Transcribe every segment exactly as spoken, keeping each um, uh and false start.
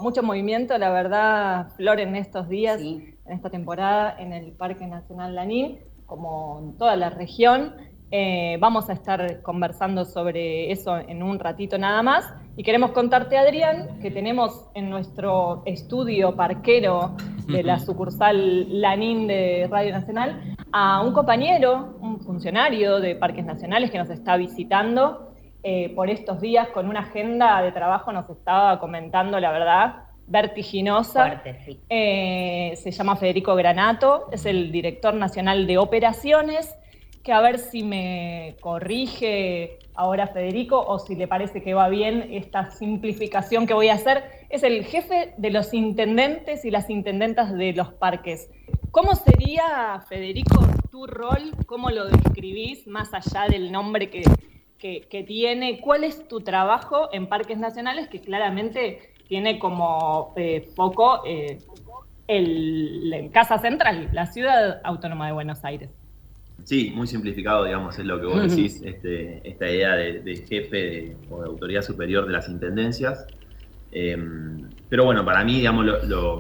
mucho movimiento, la verdad, Flor, en estos días, sí. en esta temporada, en el Parque Nacional Lanín, como en toda la región. Eh, vamos a estar conversando sobre eso en un ratito nada más. Y queremos contarte, Adrián, que tenemos en nuestro estudio parquero de la sucursal Lanín de Radio Nacional a un compañero, un funcionario de Parques Nacionales que nos está visitando eh, por estos días con una agenda de trabajo, nos estaba comentando, la verdad, vertiginosa. Fuerte, sí. Eh, se llama Federico Granato, es el director nacional de operaciones, que a ver si me corrige ahora Federico o si le parece que va bien esta simplificación que voy a hacer. Es el jefe de los intendentes y las intendentas de los parques. ¿Cómo sería, Federico, tu rol? ¿Cómo lo describís más allá del nombre que, que, que tiene? ¿Cuál es tu trabajo en Parques Nacionales, que claramente tiene como eh, foco eh, el, el Casa Central, la Ciudad Autónoma de Buenos Aires? Sí, muy simplificado, digamos, es lo que vos decís, este, esta idea de, de jefe de, o de autoridad superior de las intendencias. Eh, pero bueno, para mí, digamos, lo, lo,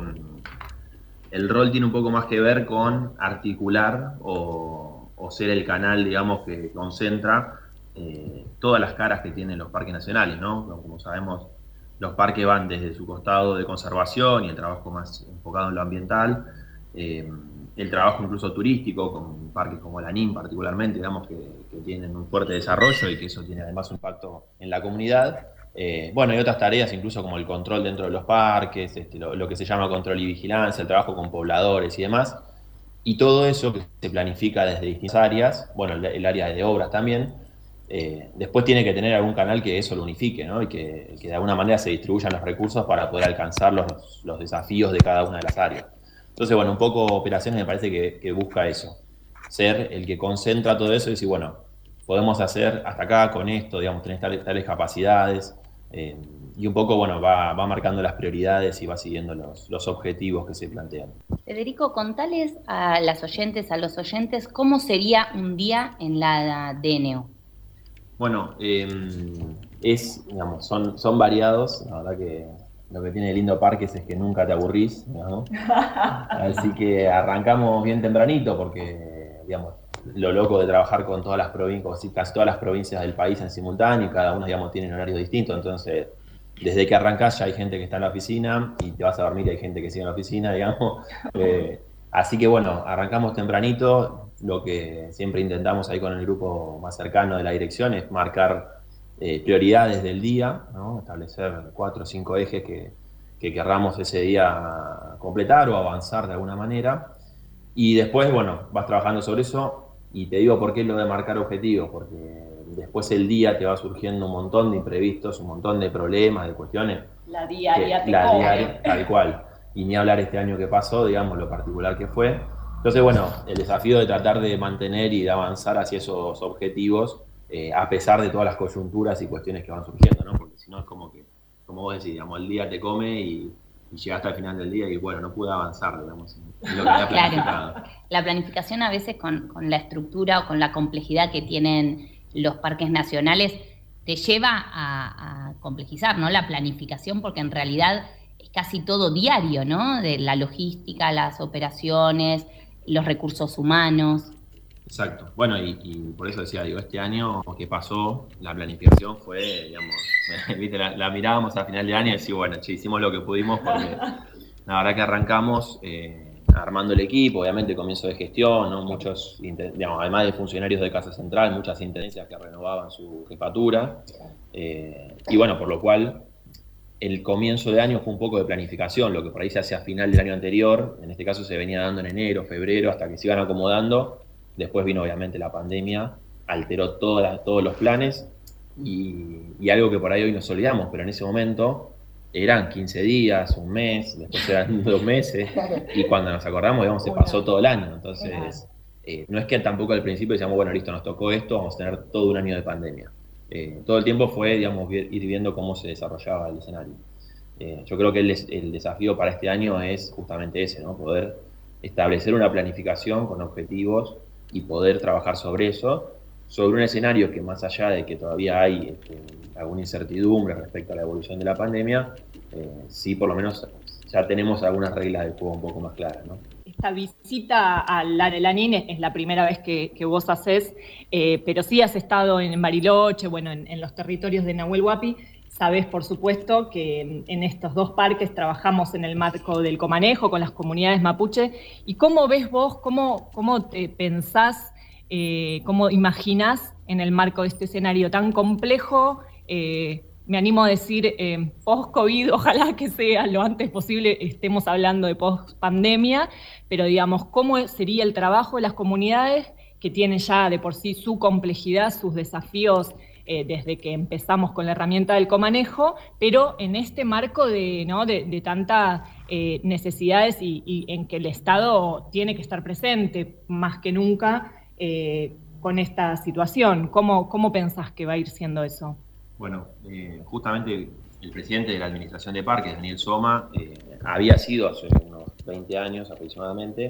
el rol tiene un poco más que ver con articular o, o ser el canal, digamos, que concentra eh, todas las caras que tienen los parques nacionales, ¿no? Como sabemos, los parques van desde su costado de conservación y el trabajo más enfocado en lo ambiental, eh, el trabajo incluso turístico, con parques como Lanín particularmente, digamos, que, que tienen un fuerte desarrollo y que eso tiene además un impacto en la comunidad. Eh, bueno, y otras tareas incluso como el control dentro de los parques, este, lo, lo que se llama control y vigilancia, el trabajo con pobladores y demás. Y todo eso que se planifica desde distintas áreas, bueno, el, el área de obras también, eh, después tiene que tener algún canal que eso lo unifique, ¿no? Y que, que de alguna manera se distribuyan los recursos para poder alcanzar los, los desafíos de cada una de las áreas. Entonces, bueno, un poco operaciones me parece que, que busca eso, ser el que concentra todo eso y decir, bueno, podemos hacer hasta acá con esto, digamos, tener tales, tales capacidades, eh, y un poco, bueno, va, va marcando las prioridades y va siguiendo los, los objetivos que se plantean. Federico, contales a las oyentes, a los oyentes, ¿cómo sería un día en la D N O? Bueno, eh, es, digamos, son, son variados, la verdad que lo que tiene lindo Parques es que nunca te aburrís, ¿no? Así que arrancamos bien tempranito porque, digamos, lo loco de trabajar con todas las provincias, casi todas las provincias del país en simultáneo, y cada una, digamos, tiene un horario distinto, entonces desde que arrancás ya hay gente que está en la oficina y te vas a dormir y hay gente que sigue en la oficina, digamos. Eh, así que bueno, arrancamos tempranito, lo que siempre intentamos ahí con el grupo más cercano de la dirección es marcar Eh, prioridades del día, ¿no? Establecer cuatro o cinco ejes que, que querramos ese día completar o avanzar de alguna manera. Y después, bueno, vas trabajando sobre eso. Y te digo por qué lo de marcar objetivos, porque después el día te va surgiendo un montón de imprevistos, un montón de problemas, de cuestiones. La diaria te La come. diaria, tal cual. Y ni hablar este año que pasó, digamos, lo particular que fue. Entonces, bueno, el desafío de tratar de mantener y de avanzar hacia esos objetivos, Eh, a pesar de todas las coyunturas y cuestiones que van surgiendo, ¿no? Porque si no es como que, como vos decís, digamos, el día te come y, y llegaste al final del día y bueno, no pude avanzar, digamos, en lo que había planificado. Claro. La planificación a veces con, con la estructura o con la complejidad que tienen los parques nacionales te lleva a, a complejizar, ¿no? La planificación, porque en realidad es casi todo diario, ¿no? De la logística, las operaciones, los recursos humanos. Exacto. Bueno, y, y por eso decía, digo, este año que pasó, la planificación fue, digamos, ¿viste? La, la mirábamos a final de año y decíamos, bueno, che, hicimos lo que pudimos porque la verdad que arrancamos eh, armando el equipo, obviamente comienzo de gestión, ¿no? Muchos, digamos, además de funcionarios de Casa Central, muchas intendencias que renovaban su jefatura, eh, y bueno, por lo cual el comienzo de año fue un poco de planificación, lo que por ahí se hace a final del año anterior, en este caso se venía dando en enero, febrero, hasta que se iban acomodando. Después vino obviamente la pandemia, alteró todas las, todos los planes y, y algo que por ahí hoy nos olvidamos, pero en ese momento eran quince días, un mes, después eran dos meses y cuando nos acordamos, digamos, se pasó todo el año. Entonces, eh, no es que tampoco al principio decíamos, bueno, listo, nos tocó esto, vamos a tener todo un año de pandemia. Eh, todo el tiempo fue, digamos, ir viendo cómo se desarrollaba el escenario. Eh, yo creo que el, el desafío para este año es justamente ese, ¿no? Poder establecer una planificación con objetivos y poder trabajar sobre eso sobre un escenario que, más allá de que todavía hay este, alguna incertidumbre respecto a la evolución de la pandemia, eh, sí por lo menos ya tenemos algunas reglas del juego un poco más claras, ¿no? Esta visita al Lanín es la primera vez que, que vos hacés, eh, pero sí has estado en Bariloche, bueno, en, en los territorios de Nahuel Huapi. Sabés, por supuesto, que en, en estos dos parques trabajamos en el marco del comanejo con las comunidades mapuche. ¿Y cómo ves vos, cómo, cómo te pensás, eh, cómo imaginás en el marco de este escenario tan complejo? Eh, me animo a decir eh, post-COVID, ojalá que sea lo antes posible, estemos hablando de post-pandemia, pero digamos, ¿cómo sería el trabajo de las comunidades que tienen ya de por sí su complejidad, sus desafíos eh, desde que empezamos con la herramienta del comanejo, pero en este marco de, ¿no? de, de tantas eh, necesidades y, y en que el Estado tiene que estar presente más que nunca eh, con esta situación? ¿Cómo, cómo pensás que va a ir siendo eso? Bueno, eh, justamente el presidente de la Administración de Parques, Daniel Soma, eh, había sido hace unos veinte años aproximadamente,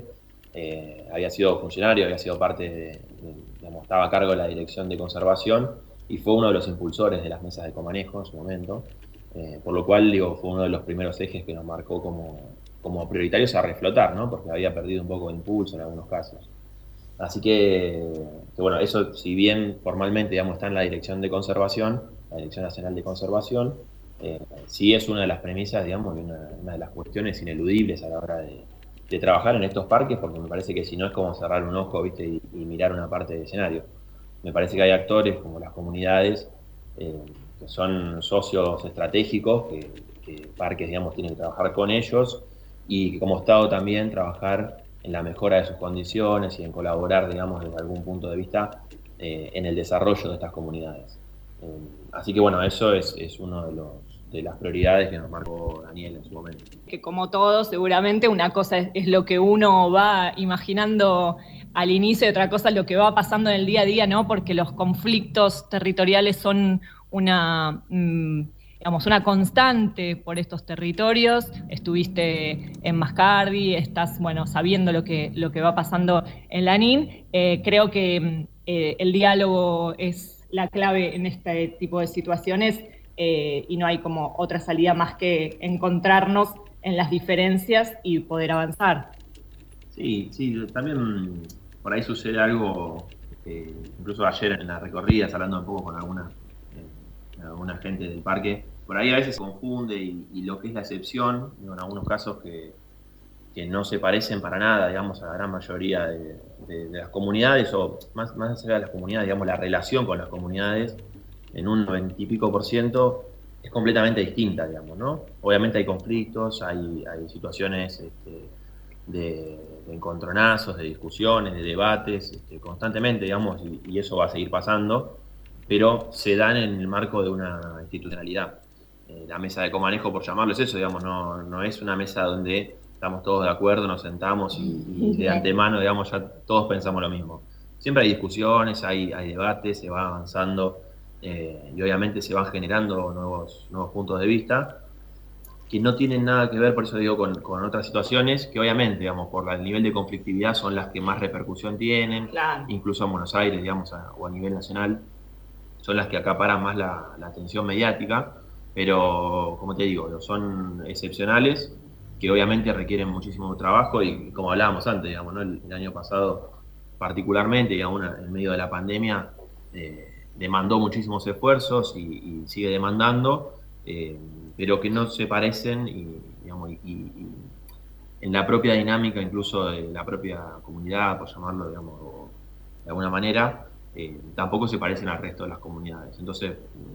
eh, había sido funcionario, había sido parte de, de, digamos, estaba a cargo de la Dirección de Conservación y fue uno de los impulsores de las mesas de comanejo en su momento, eh, por lo cual, digo, fue uno de los primeros ejes que nos marcó como, como prioritarios a reflotar, ¿no? Porque había perdido un poco de impulso en algunos casos. Así que, que, bueno, eso, si bien formalmente, digamos, está en la Dirección de Conservación, la Dirección Nacional de Conservación, eh, sí es una de las premisas, digamos, y una, una de las cuestiones ineludibles a la hora de, de trabajar en estos parques, porque me parece que si no es como cerrar un ojo, ¿viste? Y, y mirar una parte del escenario. Me parece que hay actores como las comunidades, eh, que son socios estratégicos, que, que parques, digamos, tienen que trabajar con ellos, y que como Estado también trabajar en la mejora de sus condiciones y en colaborar, digamos, desde algún punto de vista eh, en el desarrollo de estas comunidades. Eh, así que bueno, eso es, es uno de, los, de las prioridades que nos marcó Daniel en su momento. Que como todo, seguramente una cosa es, es lo que uno va imaginando al inicio y otra cosa es lo que va pasando en el día a día, ¿no? Porque los conflictos territoriales son una... Mmm, digamos, una constante por estos territorios. Estuviste en Mascardi, estás, bueno, sabiendo lo que, lo que va pasando en Lanín. Eh, creo que eh, el diálogo es la clave en este tipo de situaciones eh, y no hay como otra salida más que encontrarnos en las diferencias y poder avanzar. Sí, sí, también por ahí sucede algo, eh, incluso ayer en las recorridas, hablando un poco con alguna alguna gente del parque, por ahí a veces se confunde y, y lo que es la excepción, digo, en algunos casos que, que no se parecen para nada, digamos, a la gran mayoría de, de, de las comunidades, o más, más allá de las comunidades, digamos, la relación con las comunidades, en un noventa y pico por ciento, es completamente distinta, digamos, ¿no? Obviamente hay conflictos, hay, hay situaciones este, de, de encontronazos, de discusiones, de debates, este, constantemente, digamos, y, y eso va a seguir pasando, pero se dan en el marco de una institucionalidad. Eh, la mesa de comanejo, por llamarlo, es eso, digamos, no, no es una mesa donde estamos todos de acuerdo, nos sentamos y, y de antemano, digamos, ya todos pensamos lo mismo. Siempre hay discusiones, hay, hay debates, se va avanzando eh, y obviamente se van generando nuevos, nuevos puntos de vista que no tienen nada que ver, por eso digo, con, con otras situaciones que obviamente, digamos, por el nivel de conflictividad son las que más repercusión tienen, claro. Incluso en Buenos Aires, digamos, a, o a nivel nacional, son las que acaparan más la, la atención mediática, pero como te digo, son excepcionales que obviamente requieren muchísimo trabajo y como hablábamos antes, digamos, ¿no? el, el año pasado particularmente, digamos, en medio de la pandemia, eh, demandó muchísimos esfuerzos y, y sigue demandando, eh, pero que no se parecen y, digamos, y, y en la propia dinámica incluso de la propia comunidad, por llamarlo, digamos, de alguna manera, Eh, tampoco se parecen al resto de las comunidades. Entonces,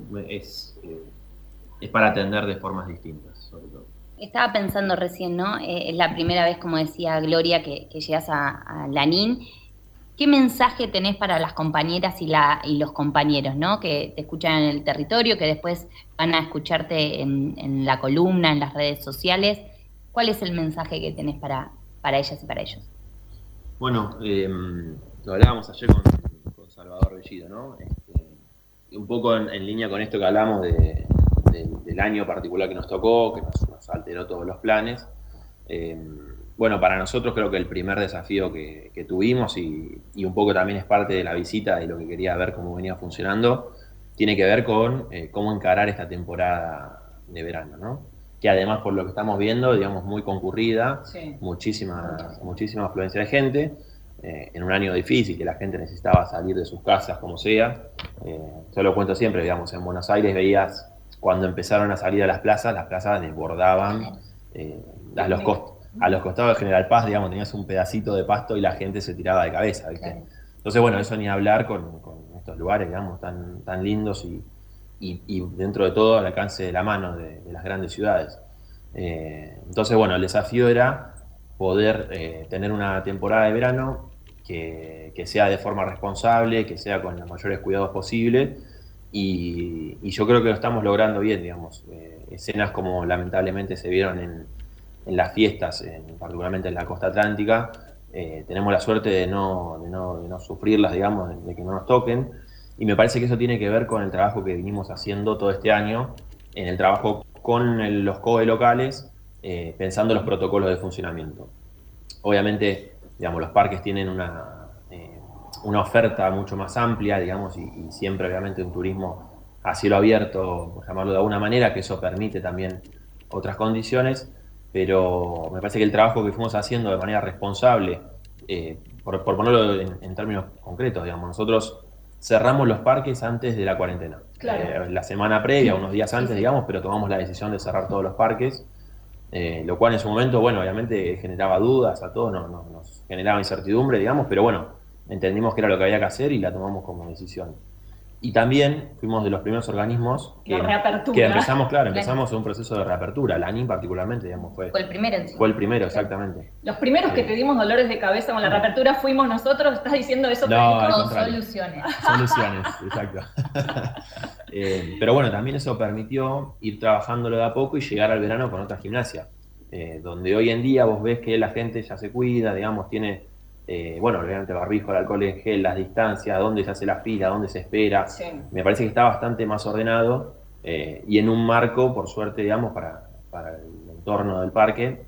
es, eh, es para atender de formas distintas, sobre todo. Estaba pensando recién, ¿no? Eh, es la primera vez, como decía Gloria, que, que llegas a, a Lanín. ¿Qué mensaje tenés para las compañeras y, la, y los compañeros, ¿no? Que te escuchan en el territorio, que después van a escucharte en, en la columna, en las redes sociales? ¿Cuál es el mensaje que tenés para, para ellas y para ellos? Bueno, eh, lo hablábamos ayer con Salvador Bellido, ¿no? Este, un poco en, en línea con esto que hablamos de, de, del año particular que nos tocó, que nos, nos alteró todos los planes. Eh, bueno, para nosotros creo que el primer desafío que, que tuvimos y, y un poco también es parte de la visita y lo que quería ver cómo venía funcionando, tiene que ver con eh, cómo encarar esta temporada de verano, ¿no? Que además, por lo que estamos viendo, digamos, muy concurrida, sí. muchísima, muchísima afluencia de gente, eh, en un año difícil, que la gente necesitaba salir de sus casas como sea. Eh, yo lo cuento siempre, digamos, en Buenos Aires veías, cuando empezaron a salir a las plazas, las plazas desbordaban eh, a los costos. A los costados de General Paz, digamos, tenías un pedacito de pasto y la gente se tiraba de cabeza, ¿viste? Claro. Entonces, bueno, eso ni hablar con, con estos lugares, digamos, tan, tan lindos y, y, y dentro de todo al alcance de la mano de, de las grandes ciudades. Eh, entonces, bueno, el desafío era poder eh, tener una temporada de verano que, que sea de forma responsable, que sea con los mayores cuidados posibles y, y yo creo que lo estamos logrando bien, digamos. Eh, escenas como lamentablemente se vieron en en las fiestas, en, particularmente en la costa atlántica, eh, tenemos la suerte de no, de, no, de no sufrirlas, digamos, de, de que no nos toquen, y me parece que eso tiene que ver con el trabajo que vinimos haciendo todo este año, en el trabajo con el, los C O E locales, eh, pensando los protocolos de funcionamiento. Obviamente, digamos, los parques tienen una, eh, una oferta mucho más amplia, digamos, y, y siempre, obviamente, un turismo a cielo abierto, por llamarlo de alguna manera, que eso permite también otras condiciones, pero me parece que el trabajo que fuimos haciendo de manera responsable, eh, por, por ponerlo en, en términos concretos, digamos, nosotros cerramos los parques antes de la cuarentena. Claro. Eh, la semana previa, unos días antes, digamos, pero tomamos la decisión de cerrar todos los parques, eh, lo cual en su momento, bueno, obviamente generaba dudas a todos, no, no, nos generaba incertidumbre, digamos, pero bueno, entendimos que era lo que había que hacer y la tomamos como decisión. Y también fuimos de los primeros organismos que, que empezamos, claro, empezamos claro. un proceso de reapertura. La A N I particularmente, digamos, fue, fue el primero. En sí. Fue el primero, exactamente. Los primeros sí. que te dimos dolores de cabeza con la reapertura fuimos nosotros. ¿Estás diciendo eso? No, no soluciones. Soluciones, exacto. eh, pero bueno, también eso permitió ir trabajándolo de a poco y llegar al verano con otra gimnasia. Eh, donde hoy en día vos ves que la gente ya se cuida, digamos, tiene... Eh, bueno, obviamente barbijo, el alcohol en gel, las distancias, dónde se hace la fila, dónde se espera. Sí. Me parece que está bastante más ordenado eh, y en un marco, por suerte, digamos, para, para el entorno del parque,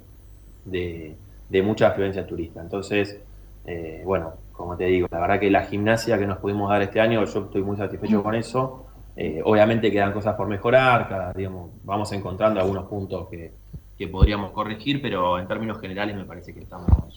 de, de mucha afluencia turista. Entonces, eh, bueno, como te digo, la verdad que la gimnasia que nos pudimos dar este año, yo estoy muy satisfecho mm. con eso. Eh, obviamente quedan cosas por mejorar, cada, digamos, vamos encontrando algunos puntos que, que podríamos corregir, pero en términos generales me parece que estamos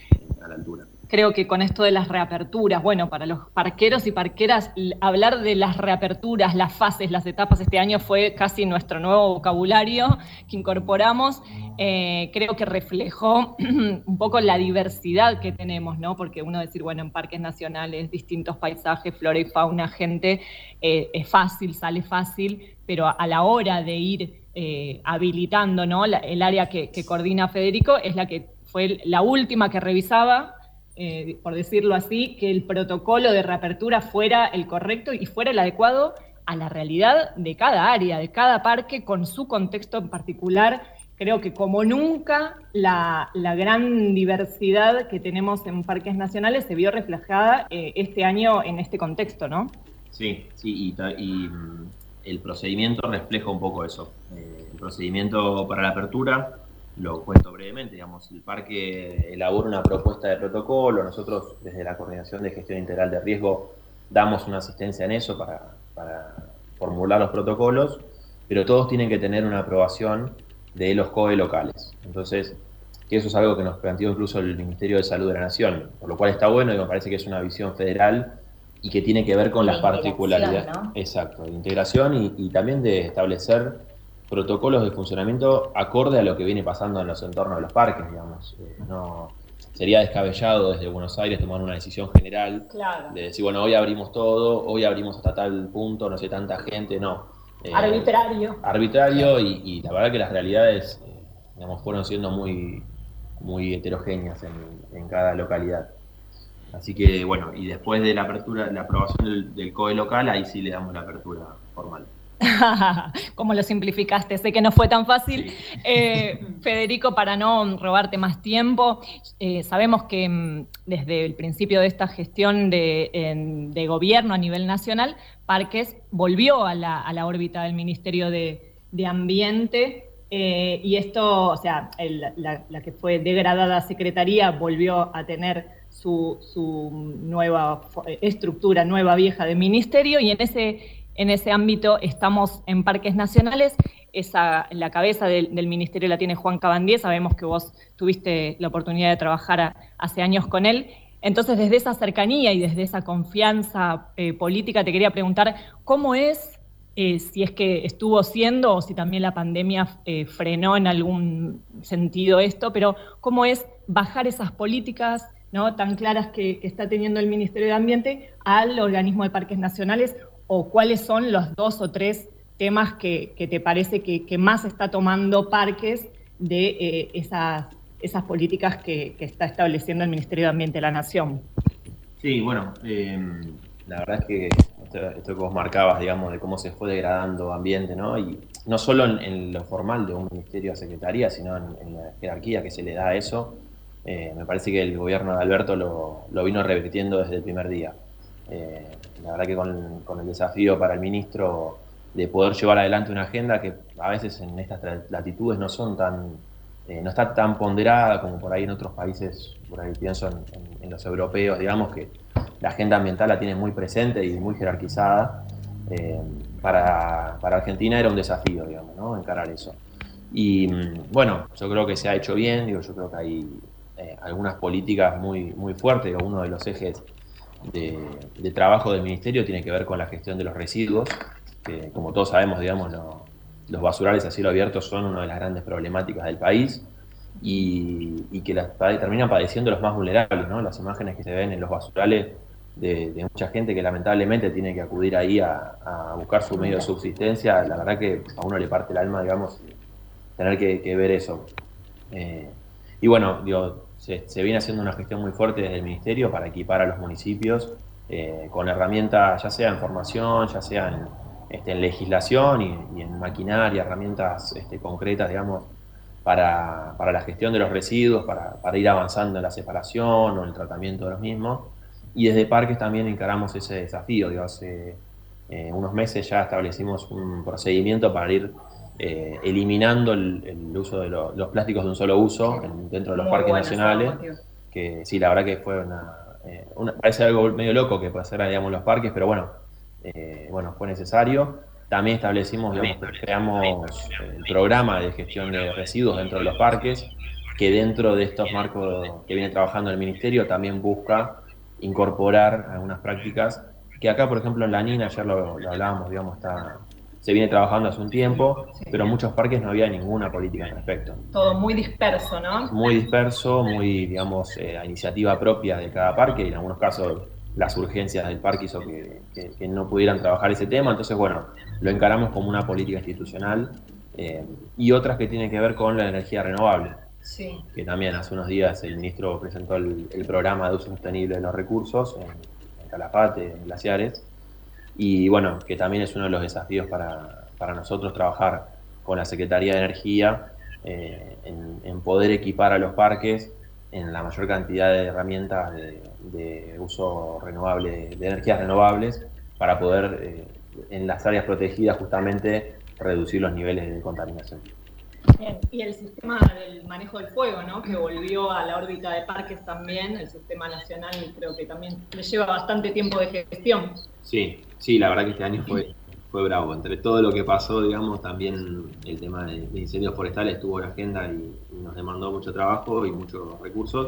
a la altura. Creo que con esto de las reaperturas, bueno, para los parqueros y parqueras, hablar de las reaperturas, las fases, las etapas este año fue casi nuestro nuevo vocabulario que incorporamos. Eh, creo que reflejó un poco la diversidad que tenemos, ¿no? Porque uno decir, bueno, en parques nacionales, distintos paisajes, flora y fauna, gente, eh, es fácil, sale fácil, pero a la hora de ir eh, habilitando, ¿no? La, el área que, que coordina Federico es la que fue la última que revisaba, eh, por decirlo así, que el protocolo de reapertura fuera el correcto y fuera el adecuado a la realidad de cada área, de cada parque, con su contexto en particular. Creo que como nunca la, la gran diversidad que tenemos en parques nacionales se vio reflejada eh, este año en este contexto, ¿no? Sí, sí, y, y el procedimiento refleja un poco eso. Eh, el procedimiento para la apertura, lo cuento brevemente, digamos, el parque elabora una propuesta de protocolo, nosotros desde la Coordinación de Gestión Integral de Riesgo damos una asistencia en eso para, para formular los protocolos, pero todos tienen que tener una aprobación de los C O E locales. Entonces, que eso es algo que nos planteó incluso el Ministerio de Salud de la Nación, por lo cual está bueno y me parece que es una visión federal y que tiene que ver con las particularidades. ¿No? Exacto, de integración y, y también de establecer protocolos de funcionamiento acorde a lo que viene pasando en los entornos de los parques, digamos. Eh, no, sería descabellado desde Buenos Aires tomar una decisión general, claro, de decir, bueno, hoy abrimos todo, hoy abrimos hasta tal punto, no sé, tanta gente, no. Eh, arbitrario. Arbitrario y, y la verdad que las realidades, eh, digamos, fueron siendo muy, muy heterogéneas en, en cada localidad. Así que, bueno, y después de la apertura, la aprobación del, del C O E local, ahí sí le damos la apertura formal. Como lo simplificaste, sé que no fue tan fácil. Sí. Eh, Federico, para no robarte más tiempo, eh, sabemos que m, desde el principio de esta gestión de, en, de gobierno a nivel nacional, Parques volvió a la, a la órbita del Ministerio de, de Ambiente. Eh, y esto, o sea, el, la, la que fue degradada secretaría volvió a tener su, su nueva estructura, nueva vieja de ministerio, y en ese, en ese ámbito estamos en Parques Nacionales. Esa, la cabeza del, del ministerio la tiene Juan Cabandier, sabemos que vos tuviste la oportunidad de trabajar a, hace años con él. Entonces, desde esa cercanía y desde esa confianza eh, política, te quería preguntar cómo es, eh, si es que estuvo siendo o si también la pandemia eh, frenó en algún sentido esto, pero cómo es bajar esas políticas, ¿no?, tan claras que, que está teniendo el Ministerio de Ambiente al organismo de Parques Nacionales, o cuáles son los dos o tres temas que, que te parece que, que más está tomando Parques de eh, esas, esas políticas que, que está estableciendo el Ministerio de Ambiente de la Nación. Sí, bueno, eh, la verdad es que esto, esto que vos marcabas, digamos, de cómo se fue degradando ambiente, ¿no? Y no solo en, en lo formal de un ministerio o secretaría, sino en, en la jerarquía que se le da a eso. Eh, me parece que el gobierno de Alberto lo, lo vino revirtiendo desde el primer día. Eh, la verdad que con, con el desafío para el ministro de poder llevar adelante una agenda que a veces en estas latitudes no son tan, eh, no está tan ponderada como por ahí en otros países, por ahí pienso en, en, en los europeos, digamos que la agenda ambiental la tiene muy presente y muy jerarquizada. Eh, para, para Argentina era un desafío, digamos, ¿no?, encarar eso. Y bueno, yo creo que se ha hecho bien, digo, yo creo que hay eh, algunas políticas muy, muy fuertes. Uno de los ejes de, de trabajo del ministerio tiene que ver con la gestión de los residuos, que como todos sabemos, digamos, lo, los basurales a cielo abierto son una de las grandes problemáticas del país y, y que las terminan padeciendo los más vulnerables, ¿no? Las imágenes que se ven en los basurales de, de mucha gente que lamentablemente tiene que acudir ahí a, a buscar su medio de subsistencia, la verdad que a uno le parte el alma, digamos, tener que, que ver eso. Eh, y bueno, digo, se, se viene haciendo una gestión muy fuerte desde el ministerio para equipar a los municipios eh, con herramientas, ya sea en formación, ya sea en Este, en legislación y, y en maquinaria, herramientas este, concretas, digamos, para, para la gestión de los residuos, para, para ir avanzando en la separación o en el tratamiento de los mismos. Y desde Parques también encaramos ese desafío. Digo, hace eh, unos meses ya establecimos un procedimiento para ir eh, eliminando el, el uso de lo, los plásticos de un solo uso en, dentro de los Muy parques nacionales. Que sí, la verdad que fue una, eh, una... Parece algo medio loco que puede hacer, digamos, los parques, pero bueno, Eh, bueno, fue necesario. También establecimos, digamos, creamos el programa de gestión de residuos dentro de los parques, que dentro de estos marcos que viene trabajando el ministerio también busca incorporar algunas prácticas que acá, por ejemplo, en La Nina, ayer lo, lo hablábamos, digamos, está, se viene trabajando hace un tiempo, sí, pero en muchos parques no había ninguna política al respecto. Todo muy disperso, ¿no? Muy disperso, muy, digamos, eh, a iniciativa propia de cada parque, y en algunos casos las urgencias del parque hizo que, que, que no pudieran trabajar ese tema. Entonces, bueno, lo encaramos como una política institucional eh, y otras que tienen que ver con la energía renovable. Sí. Que también hace unos días el ministro presentó el, el programa de uso sostenible de los recursos en, en Calafate, en Glaciares, y bueno, que también es uno de los desafíos para, para nosotros trabajar con la Secretaría de Energía eh, en, en poder equipar a los parques en la mayor cantidad de herramientas de, de uso renovable, de energías renovables, para poder, eh, en las áreas protegidas justamente, reducir los niveles de contaminación. Bien. Y el sistema del manejo del fuego, ¿no?, que volvió a la órbita de parques también, el sistema nacional, creo que también le lleva bastante tiempo de gestión. Sí, sí, la verdad que este año fue, fue bravo. Entre todo lo que pasó, digamos, también el tema de, de incendios forestales estuvo en la agenda y, y nos demandó mucho trabajo y muchos recursos.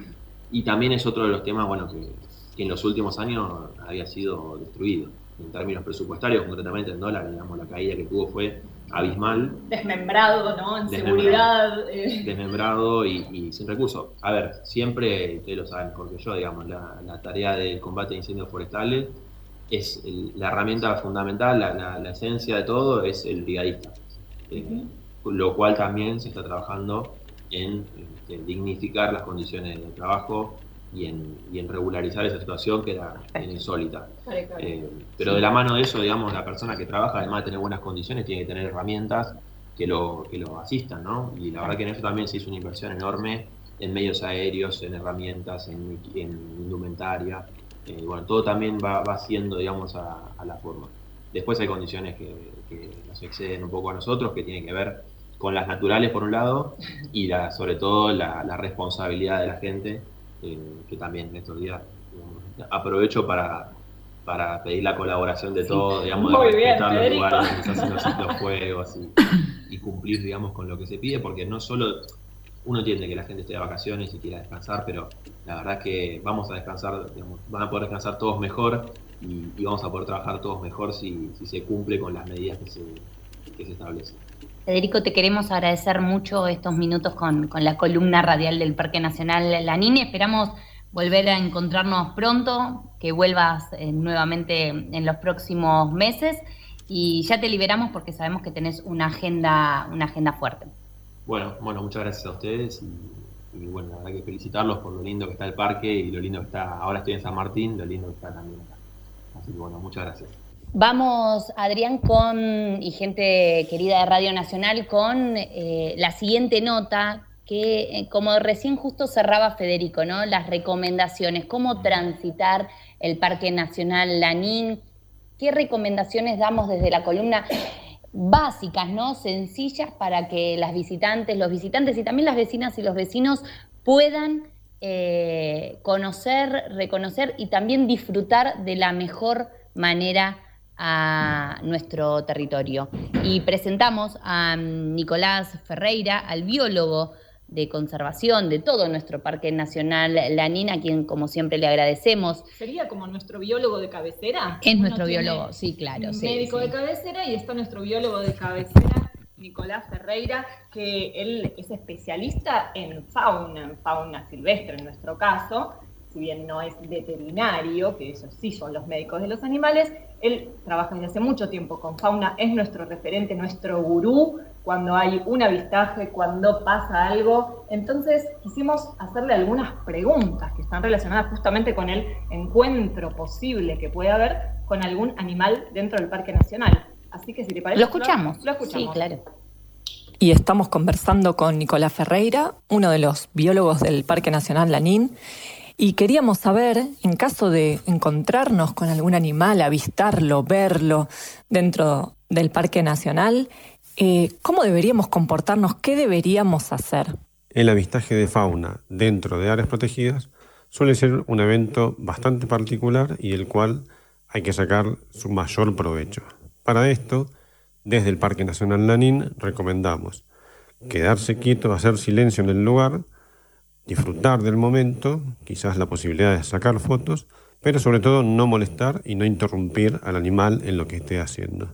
Y también es otro de los temas, bueno, que, que en los últimos años había sido destruido. En términos presupuestarios, concretamente en dólares, digamos, la caída que tuvo fue abismal. Desmembrado, ¿no? En desmembrado, seguridad. Eh. Desmembrado y, y sin recursos. A ver, siempre, ustedes lo saben mejor que yo, digamos, la, la tarea del combate de incendios forestales es el, la herramienta fundamental, la, la, la esencia de todo es el brigadista. Eh, uh-huh. Lo cual también se está trabajando en este, dignificar las condiciones de trabajo y en, y en regularizar esa situación que era insólita. Eh, pero de la mano de eso, digamos, la persona que trabaja, además de tener buenas condiciones, tiene que tener herramientas que lo, que lo asistan, ¿no? Y la verdad que en eso también se hizo una inversión enorme en medios aéreos, en herramientas, en, en indumentaria. Eh, bueno, todo también va, va siendo, digamos, a, a la forma. Después hay condiciones que, que nos exceden un poco a nosotros, que tienen que ver con las naturales por un lado y la, sobre todo la, la responsabilidad de la gente, eh, que también en estos días eh, aprovecho para, para pedir la colaboración de sí. todos, digamos, Muy de respetar bien, los lugares donde se hacen los, los juegos y, y cumplir, digamos, con lo que se pide, porque no solo uno entiende que la gente esté de vacaciones y quiera descansar, pero la verdad es que vamos a descansar, digamos, van a poder descansar todos mejor y, y vamos a poder trabajar todos mejor si, si se cumple con las medidas que se, que se establecen. Federico, te queremos agradecer mucho estos minutos con, con la columna radial del Parque Nacional Lanín. Esperamos volver a encontrarnos pronto, que vuelvas eh, nuevamente en los próximos meses y ya te liberamos porque sabemos que tenés una agenda, una agenda fuerte. Bueno, bueno, muchas gracias a ustedes y, y bueno, hay que felicitarlos por lo lindo que está el parque y lo lindo que está, ahora estoy en San Martín, lo lindo que está también acá. Así que bueno, muchas gracias. Vamos, Adrián, con, y gente querida de Radio Nacional, con eh, la siguiente nota que, eh, como recién justo cerraba Federico, ¿no? Las recomendaciones, cómo transitar el Parque Nacional Lanín, qué recomendaciones damos desde la columna básicas, ¿no? Sencillas para que las visitantes, los visitantes y también las vecinas y los vecinos puedan eh, conocer, reconocer y también disfrutar de la mejor manera a nuestro territorio. Y presentamos a Nicolás Ferreira, al biólogo de conservación de todo nuestro Parque Nacional Lanín, a quien como siempre le agradecemos. ¿Sería como nuestro biólogo de cabecera? Es nuestro biólogo, sí, claro. Sí, médico sí. de cabecera y está nuestro biólogo de cabecera, Nicolás Ferreira, que él es especialista en fauna, en fauna silvestre en nuestro caso. Si bien no es veterinario, que esos sí son los médicos de los animales, él trabaja desde hace mucho tiempo con fauna, es nuestro referente, nuestro gurú, cuando hay un avistaje, cuando pasa algo. Entonces quisimos hacerle algunas preguntas que están relacionadas justamente con el encuentro posible que puede haber con algún animal dentro del Parque Nacional. Así que si te parece... Lo escuchamos. Lo, lo escuchamos. Sí, claro. Y estamos conversando con Nicolás Ferreira, uno de los biólogos del Parque Nacional Lanín. Y queríamos saber, en caso de encontrarnos con algún animal, avistarlo, verlo dentro del Parque Nacional, eh, ¿cómo deberíamos comportarnos? ¿Qué deberíamos hacer? El avistaje de fauna dentro de áreas protegidas suele ser un evento bastante particular y del cual hay que sacar su mayor provecho. Para esto, desde el Parque Nacional Lanín recomendamos quedarse quieto, hacer silencio en el lugar, disfrutar del momento, quizás la posibilidad de sacar fotos, pero sobre todo no molestar y no interrumpir al animal en lo que esté haciendo.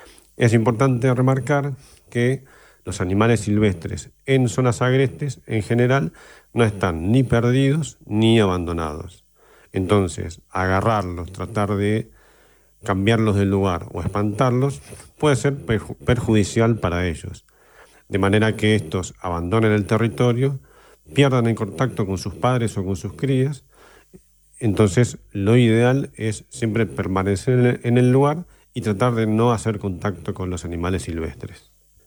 Es importante remarcar que los animales silvestres en zonas agrestes en general no están ni perdidos ni abandonados. Entonces, agarrarlos, tratar de cambiarlos del lugar o espantarlos puede ser perju- perjudicial para ellos, de manera que estos abandonen el territorio, pierdan el contacto con sus padres o con sus crías. Entonces lo ideal es siempre permanecer en el lugar y tratar de no hacer contacto con los animales silvestres.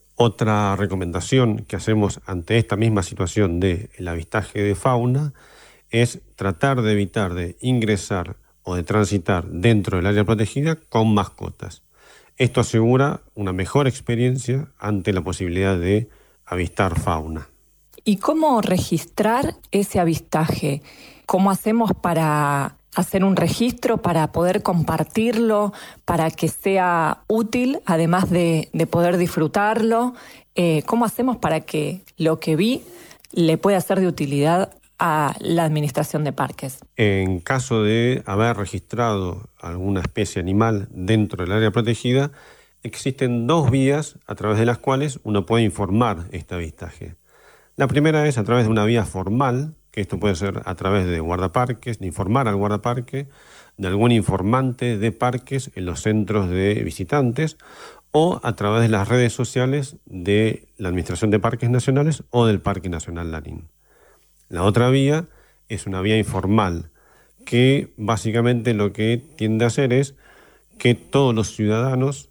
Otra recomendación que hacemos ante esta misma situación del avistaje de fauna es tratar de evitar de ingresar o de transitar dentro del área protegida con mascotas. Esto asegura una mejor experiencia ante la posibilidad de avistar fauna. ¿Y cómo registrar ese avistaje? ¿Cómo hacemos para hacer un registro, para poder compartirlo, para que sea útil, además de, de poder disfrutarlo? Eh, ¿Cómo hacemos para que lo que vi le pueda ser de utilidad a la administración de parques? En caso de haber registrado alguna especie animal dentro del área protegida, existen dos vías a través de las cuales uno puede informar este avistaje. La primera es a través de una vía formal, que esto puede ser a través de guardaparques, de informar al guardaparque, de algún informante de parques en los centros de visitantes, o a través de las redes sociales de la Administración de Parques Nacionales o del Parque Nacional Lanín. La otra vía es una vía informal, que básicamente lo que tiende a hacer es que todos los ciudadanos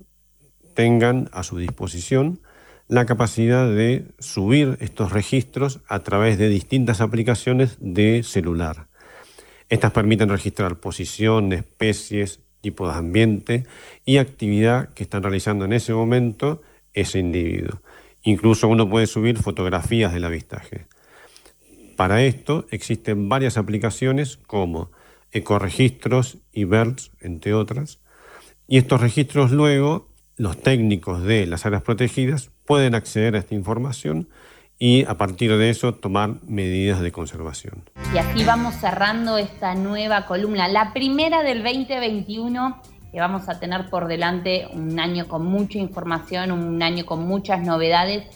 tengan a su disposición la capacidad de subir estos registros a través de distintas aplicaciones de celular. Estas permiten registrar posición, especies, tipo de ambiente y actividad que están realizando en ese momento ese individuo. Incluso uno puede subir fotografías del avistaje. Para esto existen varias aplicaciones como Ecoregistros y BIRDS, entre otras, y estos registros luego los técnicos de las áreas protegidas pueden acceder a esta información y a partir de eso tomar medidas de conservación. Y así vamos cerrando esta nueva columna, la primera del veinte veintiuno, que vamos a tener por delante un año con mucha información, un año con muchas novedades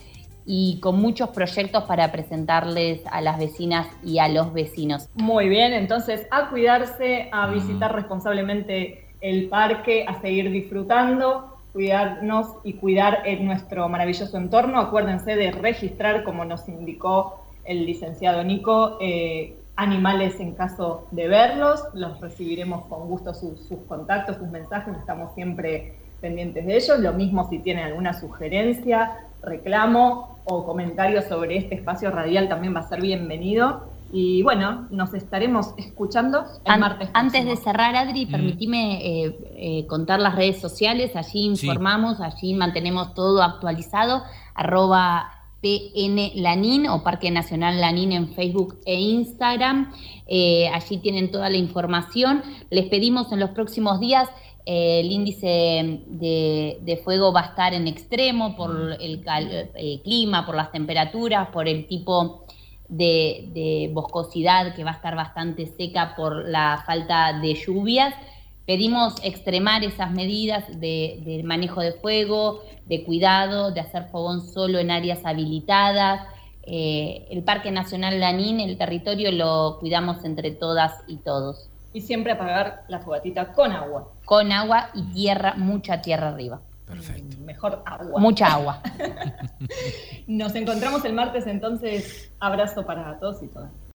y con muchos proyectos para presentarles a las vecinas y a los vecinos. Muy bien, entonces a cuidarse, a visitar responsablemente el parque, a seguir disfrutando, cuidarnos y cuidar en nuestro maravilloso entorno. Acuérdense de registrar, como nos indicó el licenciado Nico, eh, animales en caso de verlos. Los recibiremos con gusto sus, sus contactos, sus mensajes, estamos siempre pendientes de ellos. Lo mismo si tienen alguna sugerencia, reclamo o comentario sobre este espacio radial también va a ser bienvenido. Y bueno, nos estaremos escuchando el An- martes Antes próximo. de cerrar, Adri, Mm. permitime eh, eh, contar las redes sociales. Allí informamos, sí. allí mantenemos todo actualizado. Arroba P N Lanín o Parque Nacional Lanín en Facebook e Instagram. Eh, allí tienen toda la información. Les pedimos en los próximos días, eh, el índice de, de fuego va a estar en extremo por el, cal- el clima, por las temperaturas, por el tipo De, de boscosidad que va a estar bastante seca por la falta de lluvias. Pedimos extremar esas medidas de, de manejo de fuego, de cuidado, de hacer fogón solo en áreas habilitadas. Eh, el Parque Nacional Lanín, el territorio lo cuidamos entre todas y todos. Y siempre apagar la fogatita con agua. Con agua y tierra, mucha tierra arriba. Perfecto. Mejor agua. Mucha agua. Nos encontramos el martes, entonces, abrazo para todos y todas.